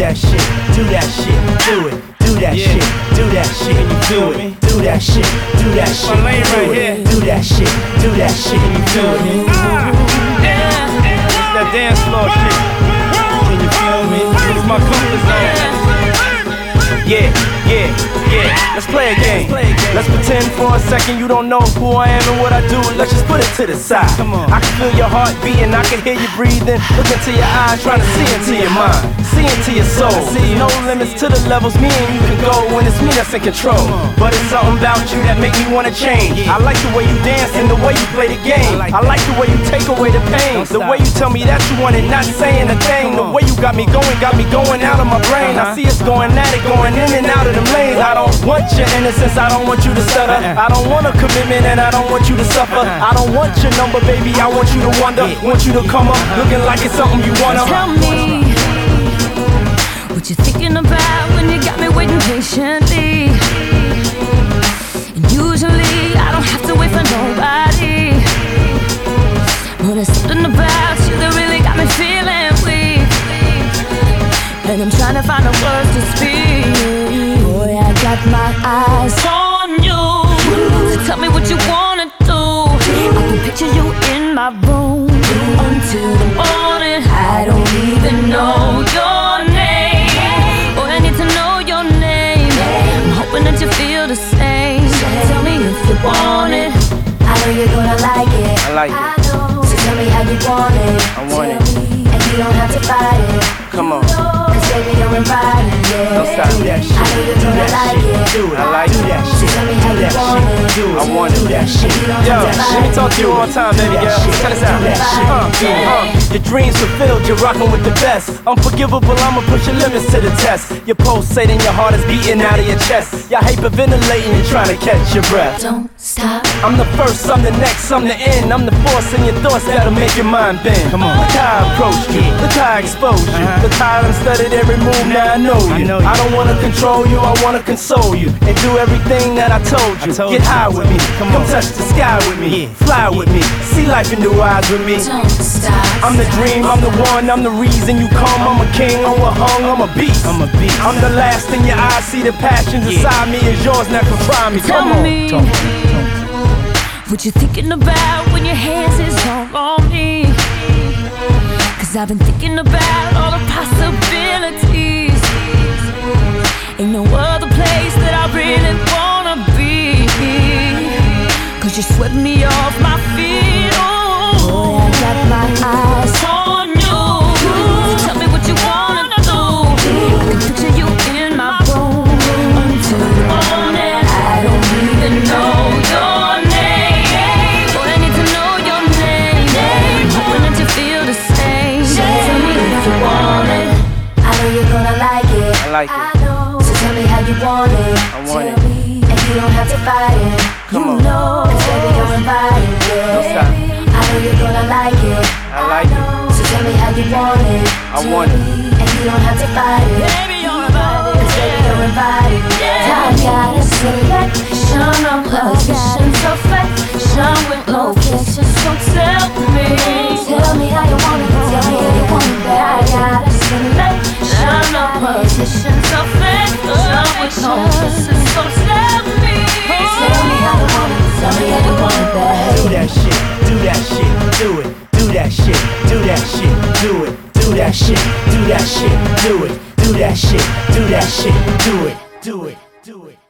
that shit, do that shit, do it. Do that shit, do that shit, do it. Do that shit, do that shit, do it. Do that shit, do that shit, do it. It's that dance floor shit. Can you feel me? It's my comfort zone. Yeah, yeah, yeah. Let's play a game. Let's pretend for a second you don't know who I am and what I do. Let's just put it to the side. Come on. I can feel your heart beating, I can hear you breathing. Look into your eyes, trying to see into your mind, see into your soul. No limits to the levels me and you can go when it's me that's in control. But it's something about you that make me wanna change. I like the way you dance and the way you play the game. I like the way you take away the pain, the way you tell me that you want it, not saying a thing. The way you got me going out of my brain. I see us going at it, going in and out of them lanes. I don't want your innocence, I don't want you to stutter. I don't want a commitment and I don't want you to suffer. I don't want your number, baby, I want you to wonder. Want you to come up looking like it's something you wanna. Tell me what you thinking about when you got me waiting patiently. And usually I don't have to wait for nobody, but there's something about you that really got me feeling weak, and I'm trying to find the words to speak. Boy, I got my eyes on you. So tell me what you wanna do. I can picture you in my room until the morning. I don't even know your name. Boy, I need to know your name. I'm hoping that you feel the same. Tell me if you want it. I know you're gonna like it. I like it. So tell me how you want it. I want it. And you don't have to fight it. Come on. Cause baby, you're invited, yeah. Don't stop. Do that shit. I know you're gonna like it. Do it. I like it. Do that shit. So tell me how you want it. Do it. I want it. Do that shit. Yo, let me talk to you one time, baby girl. Check this out. Your dreams fulfilled, you're rocking with the best. Unforgivable, I'ma push your limits to the test. You're pulsating, your heart is beating out of your chest. You're hyperventilating, you're trying to catch your breath. Don't stop. I'm the first, I'm the next, I'm the end. I'm the force in your thoughts that'll make your mind bend. Come on. Look how I approached you, look how I exposed you. Look how I studied every move, now I know you. I don't wanna control you, I wanna console you. And do everything that I told you. Get high with me, come touch the sky with me. Fly with me, see life in new eyes with me. Don't stop. I'm the dream, I'm the one, I'm the reason you come. I'm a king, I'm a hung, I'm a beast. I'm the last in your eyes, see the passions inside me is yours, now confine me. Tell me what you thinking about when your hands is all on me. Cause I've been thinking about all the possibilities. Ain't no other place that I really wanna be. Cause you swept me off my feet. Oh, boy, I got my eyes on you. So tell me what you wanna do. I can picture you in my room until the morning. I don't even know your name. Boy, I need to know your name. I'm hoping that you feel the same. Tell me if you want it. I know you're gonna like it. I like it. So tell me how you want it. I want it. And you don't have to fight it. Come on. Cause baby, you're invited, yeah. Don't stop. I know you're gonna like it. I like it. So tell me how you want it. I want it. And you don't have to fight it. Baby, you're invited. Cause baby, you're invited, yeah. I got a selection of positions, affection with locations. So tell me how you want it. Tell me how you want it. I got a selection of positions, affection with locations. So tell me how you want it. Tell me how you want it, babe. Do that shit, do that shit, do it. Do that shit, do that shit, do it. Do that shit, do that shit, do it. Do that shit, do that shit, do it. Do it, do it.